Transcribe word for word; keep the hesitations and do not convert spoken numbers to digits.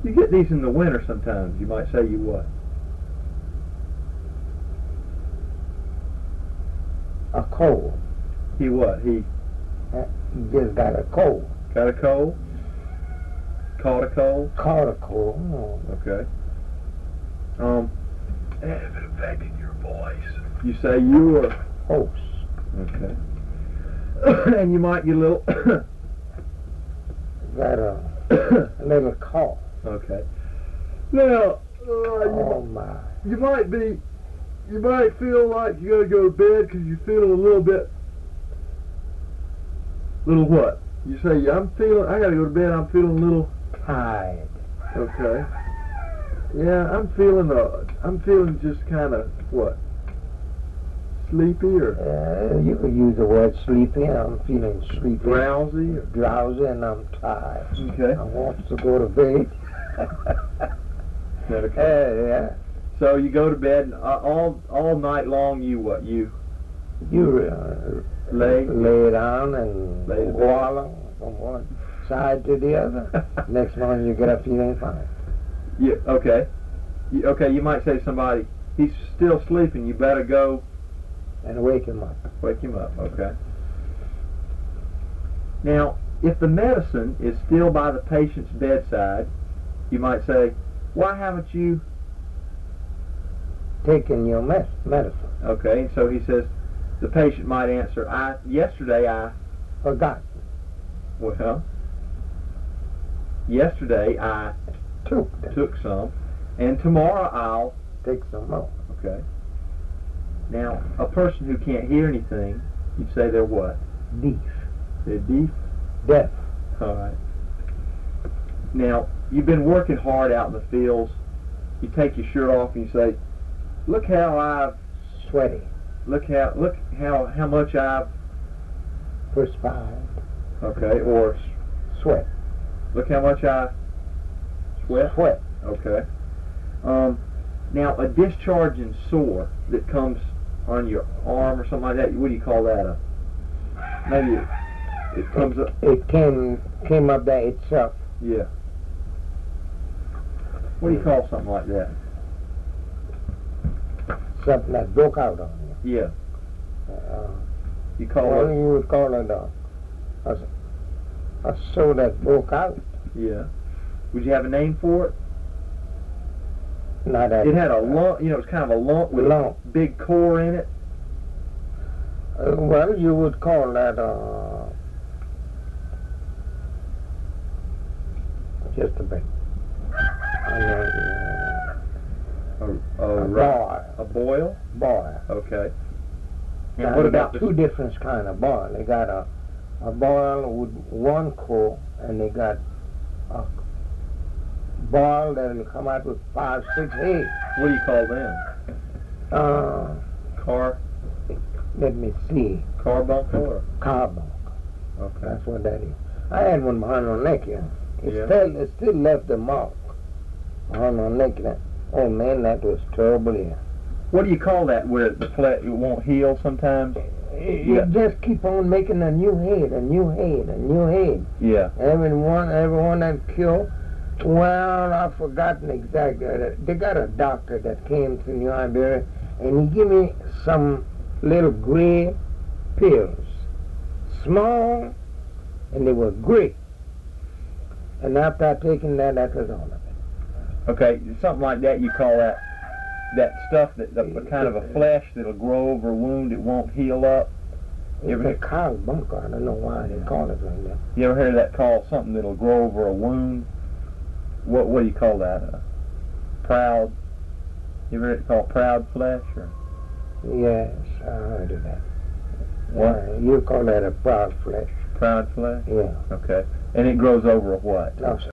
You get these in the winter sometimes. You might say you what? A cold. He what? He He just got a cold. got a cold? Caught a cold? Caught a cold. Okay. Um, and if it affected your voice, you say you were Hoarse. okay. And you might get a little Got a, a little cough. okay. Now, uh, Oh you, my. you might be, you might feel like you gotta go to bed because you're feeling a little bit, little what? You say, yeah, I'm feeling, I gotta go to bed, I'm feeling a little, Tired. okay. Yeah, I'm feeling, uh, I'm feeling just kind of, what? Sleepy or Uh, you could use the word sleepy. I'm feeling sleepy. drowsy or, Drowsy, and I'm tired. okay. I want to go to bed. Okay. Uh, yeah. So you go to bed and uh, all all night long. You what? You You uh, lay. lay down and Lay down. wallow from one side to the other. Next morning you get up feeling fine. Yeah. Okay. You, okay. You might say to somebody, he's still sleeping. You better go And wake him up. wake him up. Okay. Now, if the medicine is still by the patient's bedside, you might say, why haven't you? Taking your med- medicine. Okay. So he says, the patient might answer, I yesterday I Forgot. well yesterday I Took them. took some, and tomorrow I'll. Take some more. Okay. Now, a person who can't hear anything, you'd say they're what? Deaf. They're deaf? Deaf. All right. Now, you've been working hard out in the fields. You take your shirt off and you say, look how I've, Sweaty. look how, look how, how much I've, Perspired. okay, or Sweat. look how much I sweat. Sweat. Okay. Um, now, a discharging sore that comes on your arm or something like that, what do you call that? A, maybe it, it comes up, It came came up there itself. yeah. What do you call something like that? Something that broke out on you. Yeah. Uh, You call Well, it, you would call it a, a, a soul that broke out. yeah. Would you have a name for it? Not that. It had a lump, you know, it's kind of a lump with Lump. a big core in it. Uh, well, you would call that uh, just a bit. And then, A, uh, a, a ri- boil. a boil? Boil. Okay. And Now, what they about got the two different kind of boil? They got a a boil with one core, and they got a boil that will come out with five, six eggs. what do you call them? Uh, Car let me see. carbuncle or Carbon. okay. That's what that is. I had one behind my neck here. It Yeah. still it still left a mark behind my neck. That, oh man, that was terrible. Yeah. What do you call that where the flesh it won't heal sometimes? It, Yeah. it just keep on making a new head, a new head, a new head. Yeah. Everyone, everyone that killed. Well, I've forgotten exactly. They got a doctor that came to New Iberia, and he gave me some little gray pills, small, and they were gray. And after I taken that, that was all of it. Okay, something like that. You call that that stuff that the, the kind of a flesh that'll grow over a wound. It won't heal up. You It's ever, a carbuncle. I don't know why they call it like that. you ever heard that called something that'll grow over a wound? What what do you call that? Uh, proud. You ever heard it called proud flesh or Yes, I heard of that. what? Uh, you call that a proud flesh. Proud flesh. Yeah. Okay, and it grows over a what? Now,